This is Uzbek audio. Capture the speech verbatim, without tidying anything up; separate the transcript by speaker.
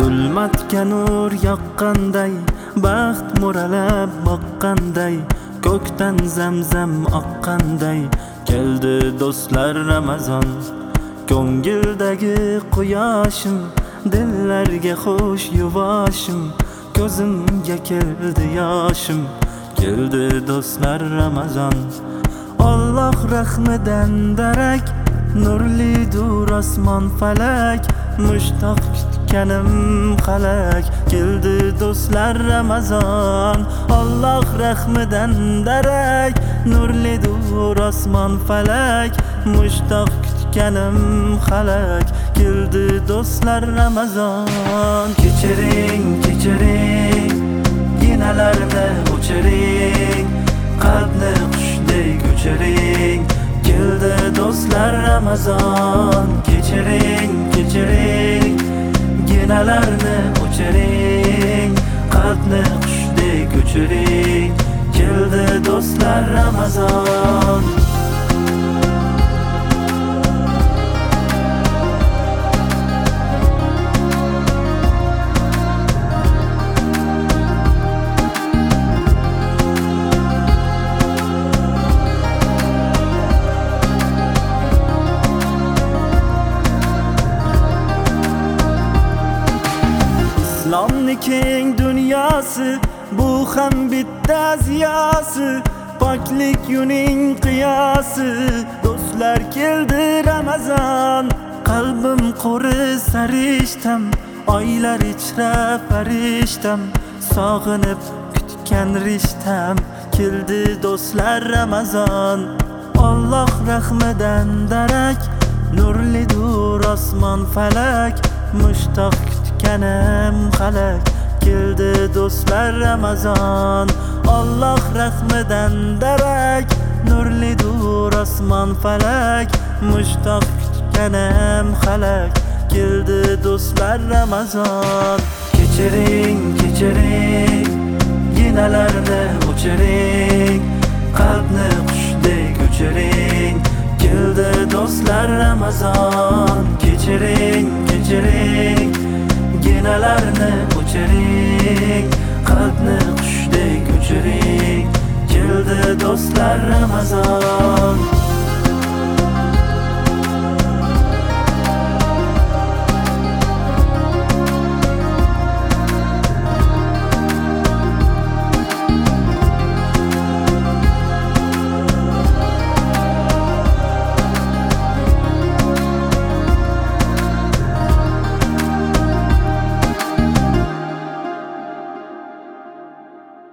Speaker 1: zulmatga nur yoqqanday, baxt mo'ralab boqqanday, ko'kdan zamzam oqqanday, keldi do'stlar Ramazon. Ko'ngildagi quyoshim, dillarga xush yuvoshim, ko'zimga keldi yoshim, keldi do'stlar Ramazon. Alloh rahmidan darak, nurlidur osmon falak, mushtoq kutganim qalak, keldi do'stlar Ramazon. Alloh rahmidan darak, nurlidur osmon falak, mushtoq kutganim qalak, keldi do'stlar Ramazon. Kechiring, kechiring, ginalarni o'chiring, qalbni qushdek uchiring, keldi do'stlar Ramazon. Kechiring, kechiring, ginalarni o'chiring, qalbni qushdek uchiring, keldi do'stlar Ramazon. İslamni keng dunyosi, bu ham bitta ziyosi, poklik yuning qiyosi, do'stlar keldi Ramazon. Qalbim quri sarishtam, oylar ichra farishtam, sog'inib kutgan rishtam, keldi do'stlar Ramazon. Alloh rahmidan darak, nurlidur osmon falak, mushtoq kutganim qalak, keldi do'stlar Ramazon. Alloh rahmidan darak, nurlidur osmon falak, mushtoq kutganim qalak, keldi do'stlar Ramazon. Kechiring, kechiring, ginalarni o'chiring, qalbni qushdek uchiring, keldi do'stlar Ramazon. Kechiring, kechiring, ginalarni o'chiring, qalbni qushdek uchiring, keldi do'stlar Ramazon.